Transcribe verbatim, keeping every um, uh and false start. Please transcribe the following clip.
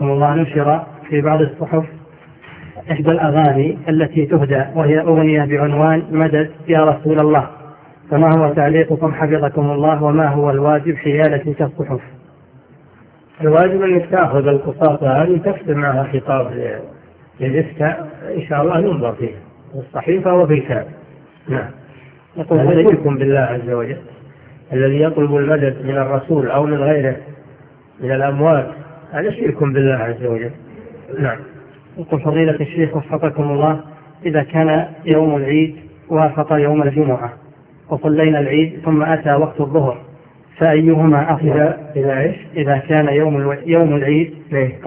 وفقكم الله نشر في بعض الصحف إحدى الأغاني التي تهدى وهي أغنية بعنوان مدد يا رسول الله، فما هو تعليقكم حفظكم الله وما هو الواجب حيال تلك الصحف؟ الواجب أنك تأخذ القصاصة هذه تكتب معها خطاب للإفتاء إن شاء الله ينظر فيه الصحيفة وفي الكتاب. نعم. يقول هذا شرك بالله عز وجل، الذي يطلب المدد من الرسول أو من غيره من الأموات هذا شرك بالله عز وجل. نعم. يقول فضيلة الشيخ وفقكم الله، إذا كان يوم العيد وافق يوم الجمعة وصلينا العيد ثم أتى وقت الظهر فأيهما أفضل؟ إذا إيش؟ إذا كان يوم يوم العيد